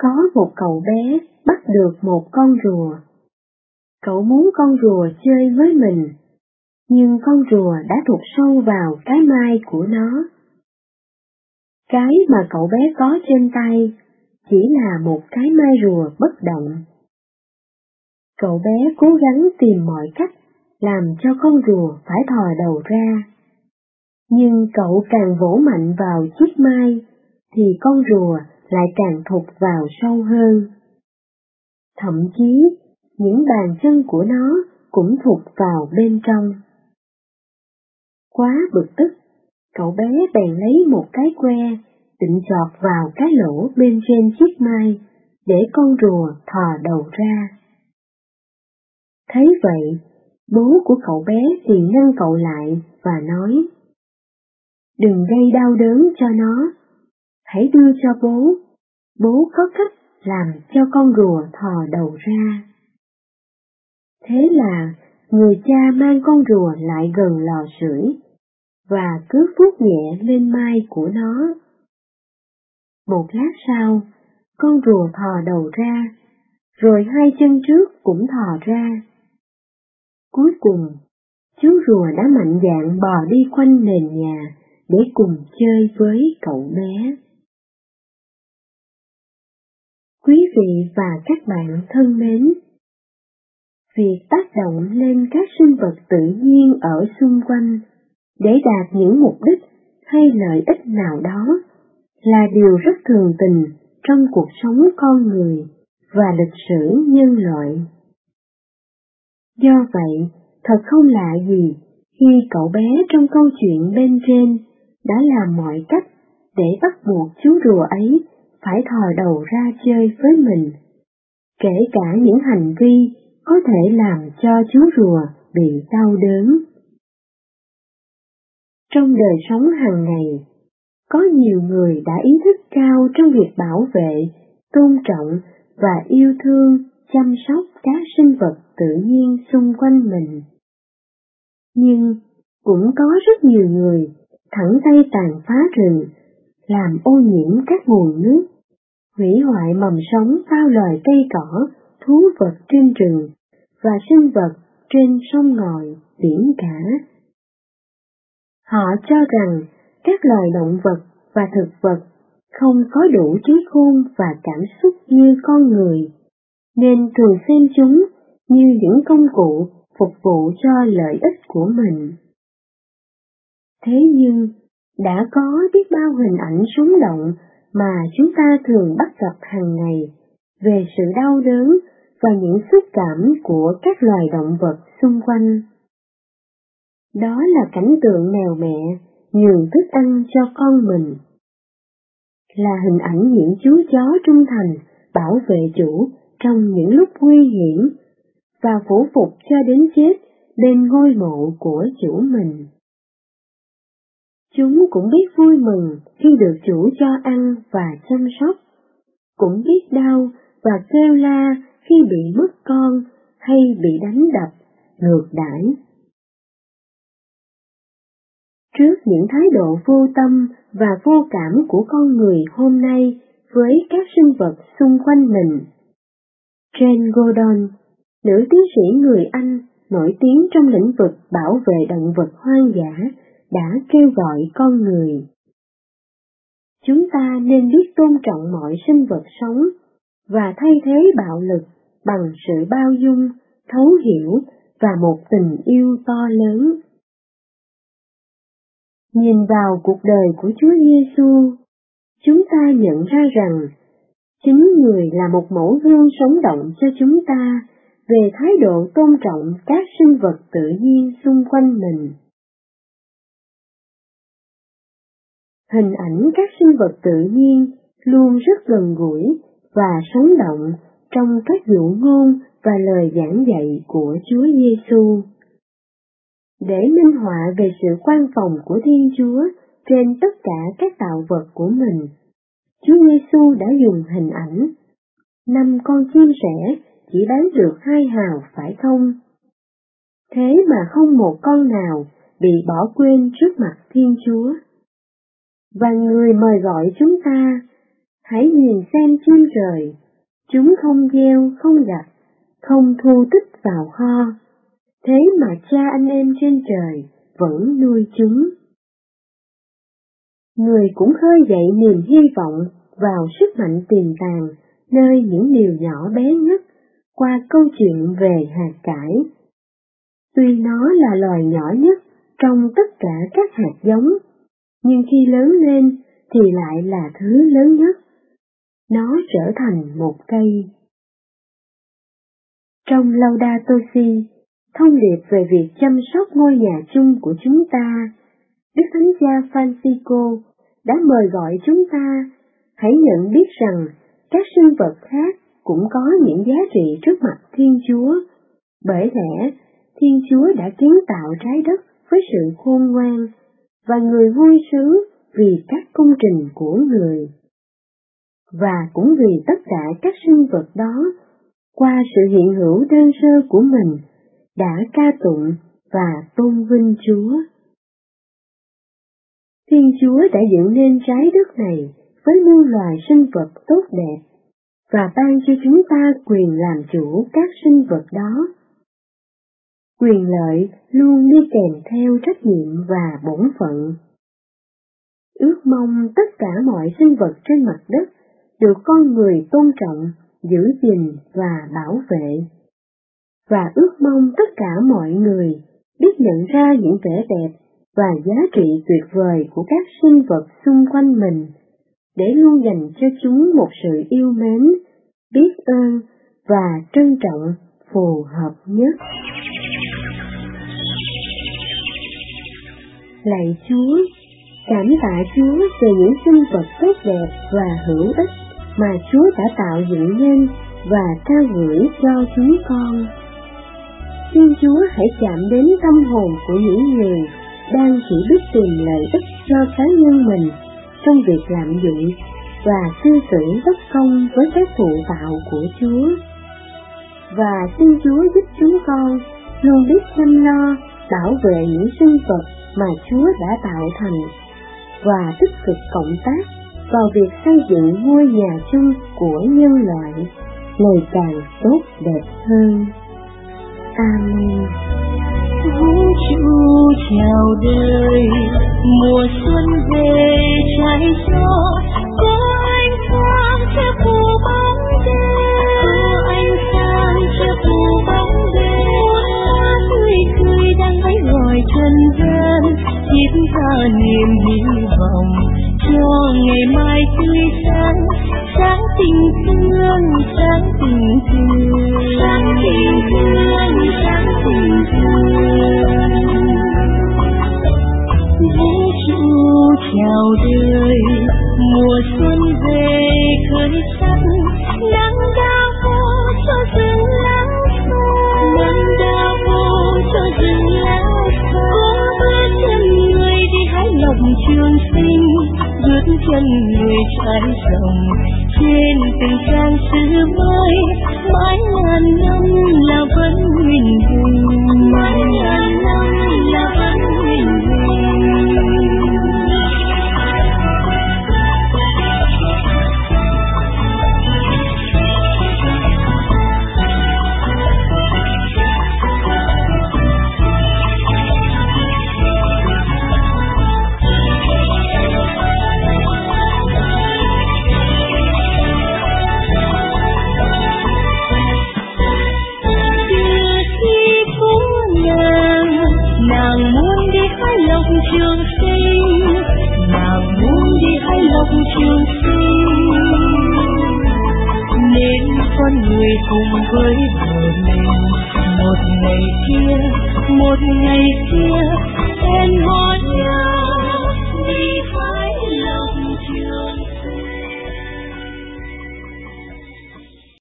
Có một cậu bé bắt được một con rùa. Cậu muốn con rùa chơi với mình, nhưng con rùa đã thụt sâu vào cái mai của nó. Cái mà cậu bé có trên tay chỉ là một cái mai rùa bất động. Cậu bé cố gắng tìm mọi cách làm cho con rùa phải thò đầu ra. Nhưng cậu càng vỗ mạnh vào chiếc mai, thì con rùa lại càng thụt vào sâu hơn. Thậm chí, những bàn chân của nó cũng thụt vào bên trong. Quá bực tức, cậu bé bèn lấy một cái que, định chọt vào cái lỗ bên trên chiếc mai, để con rùa thò đầu ra. Thấy vậy, bố của cậu bé liền ngăn cậu lại và nói: "Đừng gây đau đớn cho nó, hãy đưa cho bố, bố có cách làm cho con rùa thò đầu ra." Thế là người cha mang con rùa lại gần lò sưởi và cứ vuốt nhẹ lên mai của nó. Một lát sau, con rùa thò đầu ra, rồi hai chân trước cũng thò ra. Cuối cùng, chú rùa đã mạnh dạn bò đi quanh nền nhà để cùng chơi với cậu bé. Quý vị và các bạn thân mến, việc tác động lên các sinh vật tự nhiên ở xung quanh để đạt những mục đích hay lợi ích nào đó là điều rất thường tình trong cuộc sống con người và lịch sử nhân loại. Do vậy, thật không lạ gì khi cậu bé trong câu chuyện bên trên đã làm mọi cách để bắt buộc chú rùa ấy phải thò đầu ra chơi với mình, kể cả những hành vi có thể làm cho chú rùa bị đau đớn. Trong đời sống hàng ngày, có nhiều người đã ý thức cao trong việc bảo vệ, tôn trọng và yêu thương, chăm sóc các sinh vật tự nhiên xung quanh mình. Nhưng cũng có rất nhiều người thẳng tay tàn phá rừng, làm ô nhiễm các nguồn nước, hủy hoại mầm sống bao loài cây cỏ, thú vật trên rừng và sinh vật trên sông ngòi, biển cả. Họ cho rằng các loài động vật và thực vật không có đủ trí khôn và cảm xúc như con người, nên thường xem chúng như những công cụ phục vụ cho lợi ích của mình. Thế nhưng, đã có biết bao hình ảnh sống động mà chúng ta thường bắt gặp hàng ngày về sự đau đớn và những xúc cảm của các loài động vật xung quanh. Đó là cảnh tượng mèo mẹ nhường thức ăn cho con mình, là hình ảnh những chú chó trung thành bảo vệ chủ trong những lúc nguy hiểm và phủ phục cho đến chết bên ngôi mộ của chủ mình. Chúng cũng biết vui mừng khi được chủ cho ăn và chăm sóc, cũng biết đau và kêu la khi bị mất con hay bị đánh đập, ngược đãi. Trước những thái độ vô tâm và vô cảm của con người hôm nay với các sinh vật xung quanh mình, Jane Goodall, nữ tiến sĩ người Anh nổi tiếng trong lĩnh vực bảo vệ động vật hoang dã, đã kêu gọi con người: chúng ta nên biết tôn trọng mọi sinh vật sống và thay thế bạo lực bằng sự bao dung, thấu hiểu và một tình yêu to lớn. Nhìn vào cuộc đời của Chúa Giêsu, chúng ta nhận ra rằng chính Người là một mẫu gương sống động cho chúng ta về thái độ tôn trọng các sinh vật tự nhiên xung quanh mình. Hình ảnh các sinh vật tự nhiên luôn rất gần gũi và sống động trong các dụ ngôn và lời giảng dạy của Chúa Giêsu. Để minh họa về sự quan phòng của Thiên Chúa trên tất cả các tạo vật của mình, Chúa Giêsu đã dùng hình ảnh 5 con chim sẻ chỉ bán được 2 hào, phải không? Thế mà không một con nào bị bỏ quên trước mặt Thiên Chúa. Và Người mời gọi chúng ta: Hãy nhìn xem chim trời, chúng không gieo, không gặt, không thu tích vào kho, thế mà Cha anh em trên trời vẫn nuôi chúng. Người cũng khơi dậy niềm hy vọng vào sức mạnh tiềm tàng nơi những điều nhỏ bé nhất qua câu chuyện về hạt cải. Tuy nó là loài nhỏ nhất trong tất cả các hạt giống, nhưng khi lớn lên thì lại là thứ lớn nhất. Nó trở thành một cây. Trong Laudato Si, thông điệp về việc chăm sóc ngôi nhà chung của chúng ta, Đức Thánh Cha Francisco đã mời gọi chúng ta hãy nhận biết rằng các sinh vật khác cũng có những giá trị trước mặt Thiên Chúa, bởi lẽ Thiên Chúa đã kiến tạo trái đất với sự khôn ngoan, và người vui sướng vì các công trình của người. Và cũng vì tất cả các sinh vật đó, qua sự hiện hữu đơn sơ của mình, đã ca tụng và tôn vinh Chúa. Thiên Chúa đã dựng nên trái đất này với muôn loài sinh vật tốt đẹp, và ban cho chúng ta quyền làm chủ các sinh vật đó. Quyền lợi luôn đi kèm theo trách nhiệm và bổn phận. Ước mong tất cả mọi sinh vật trên mặt đất được con người tôn trọng, giữ gìn và bảo vệ. Và ước mong tất cả mọi người biết nhận ra những vẻ đẹp và giá trị tuyệt vời của các sinh vật xung quanh mình, để luôn dành cho chúng một sự yêu mến, biết ơn và trân trọng phù hợp nhất. Lạy Chúa, cảm tạ Chúa về những sinh vật tốt đẹp và hữu ích mà Chúa đã tạo dựng nên và trao gửi cho chúng con. Xin Chúa hãy chạm đến tâm hồn của những người đang chỉ biết tìm lợi ích cho cá nhân mình trong việc lạm dụng và cư xử bất công với các thụ tạo của Chúa. Và xin Chúa giúp chúng con luôn biết chăm lo, bảo vệ những sinh vật mà Chúa đã tạo thành, và tích cực cộng tác vào việc xây dựng ngôi nhà chung của nhân loại ngày càng tốt đẹp hơn. Amen. Vũ trụ chào đời, mùa xuân về trái gió, có ánh sáng che phủ bóng đêm, có ánh sáng che phủ bóng đêm, tươi cười đang hãy gọi trần gian, tiếp ra niềm hy vọng cho ngày mai tươi sáng, sáng tình thương, sáng tình thương, sáng tình thương, sáng tình thương. Vũ trụ chào đời, mùa xuân về khởi sắc, nắng đã vô cho rừng lá xanh, nắng đã vô cho rừng lá xanh. Có bước chân người đi hái lộc trường sinh, bước chân người trải rộng trên từng trang sử mới, mãi ngàn năm là vẫn nguyên hình, mãi ngàn năm là vẫn nguyên hình. Nàng muốn đi hái lộc trường sinh, nàng muốn đi hái lộc trường sinh, nên con người cùng với bờ mẹ